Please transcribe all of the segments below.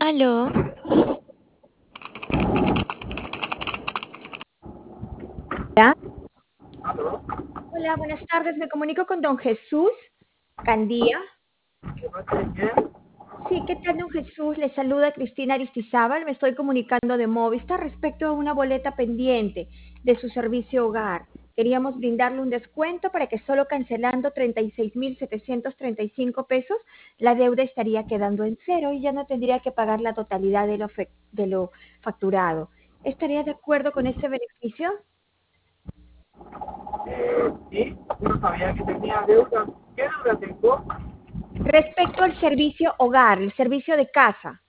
Aló, ¿Ya? ¿Aló? Hola, buenas tardes. Me comunico con don Jesús Candía. ¿De parte de quién? Sí, ¿qué tal, don Jesús? Le saluda Cristina Aristizábal. Me estoy comunicando de Movistar respecto a una boleta pendiente de su servicio hogar. Queríamos brindarle un descuento para que solo cancelando 36.735 pesos, la deuda estaría quedando en cero y ya no tendría que pagar la totalidad de lo facturado. ¿Estaría de acuerdo con ese beneficio? Sí, yo no sabía que tenía deuda. ¿Qué deuda tengo? Respecto al servicio hogar, el servicio de casa.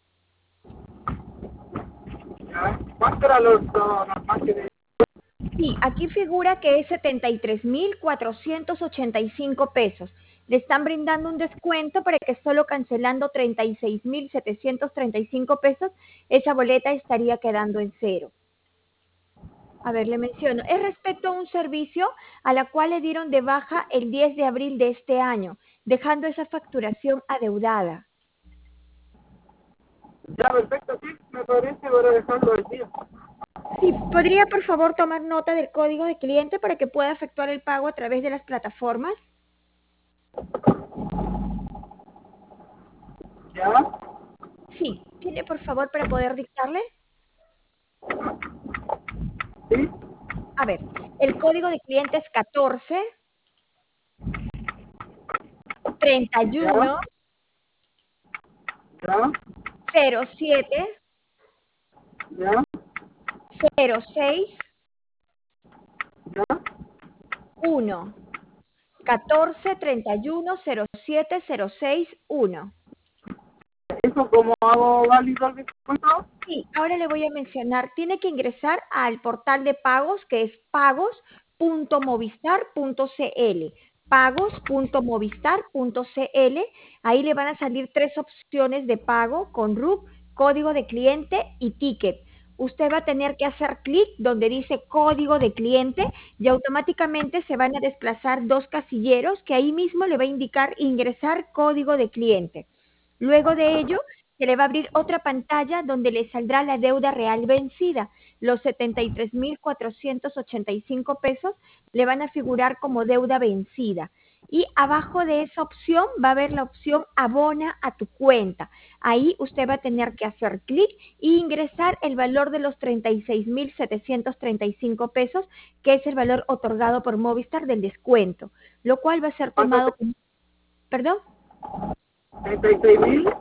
¿Ya? ¿Cuánto era lo normal que debía? Sí, aquí figura que es 73.485 pesos. Le están brindando un descuento para que solo cancelando 36.735 pesos, esa boleta estaría quedando en cero. A ver, le menciono. Es respecto a un servicio a la cual le dieron de baja el 10 de abril de este año, dejando esa facturación adeudada. Ya, perfecto, sí, me parece para dejarlo al día. Sí, ¿podría por favor tomar nota del código de cliente para que pueda efectuar el pago a través de las plataformas? ¿Ya? Sí, ¿tiene por favor para poder dictarle? ¿Sí? A ver, el código de cliente es 14 ¿Ya? 31 ¿Ya? 07 ¿Ya? 06 ¿Ya? 1. 14 31 07 06 1. ¿Eso cómo hago válido el descuento? Sí, ahora le voy a mencionar, tiene que ingresar al portal de pagos que es pagos.movistar.cl, pagos.movistar.cl, ahí le van a salir tres opciones de pago con RUC, código de cliente y ticket. Usted va a tener que hacer clic donde dice código de cliente y automáticamente se van a desplazar dos casilleros que ahí mismo le va a indicar ingresar código de cliente. Luego de ello, se le va a abrir otra pantalla donde le saldrá la deuda real vencida. Los 73.485 pesos le van a figurar como deuda vencida. Y abajo de esa opción va a haber la opción abona a tu cuenta. Ahí usted va a tener que hacer clic e ingresar el valor de los 36.735 pesos, que es el valor otorgado por Movistar del descuento, lo cual va a ser ¿Cuánto? tomado como... ¿Perdón? 36.000.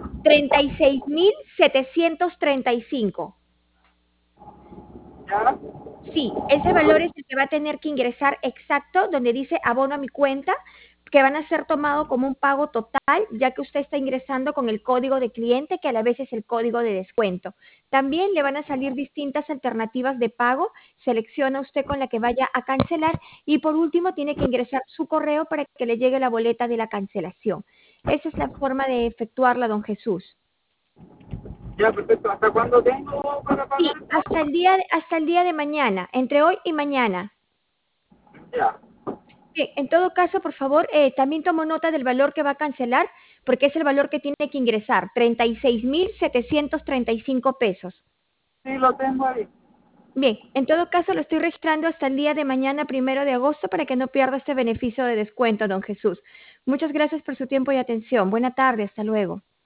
36.735. ¿Ya? Sí, ese valor es el que va a tener que ingresar exacto, donde dice abono a mi cuenta, que van a ser tomado como un pago total, ya que usted está ingresando con el código de cliente, que a la vez es el código de descuento. También le van a salir distintas alternativas de pago, selecciona usted con la que vaya a cancelar y por último tiene que ingresar su correo para que le llegue la boleta de la cancelación. Esa es la forma de efectuarla, don Jesús. Ya, perfecto. ¿Hasta cuándo tengo para Sí, pagar esto? hasta el día de mañana, entre hoy y mañana. Ya. Bien, en todo caso, por favor, también tomo nota del valor que va a cancelar, porque es el valor que tiene que ingresar, 36.735 pesos. Sí, lo tengo ahí. Bien, en todo caso lo estoy registrando hasta el día de mañana, 1 de agosto, para que no pierda este beneficio de descuento, don Jesús. Muchas gracias por su tiempo y atención. Buena tarde, hasta luego.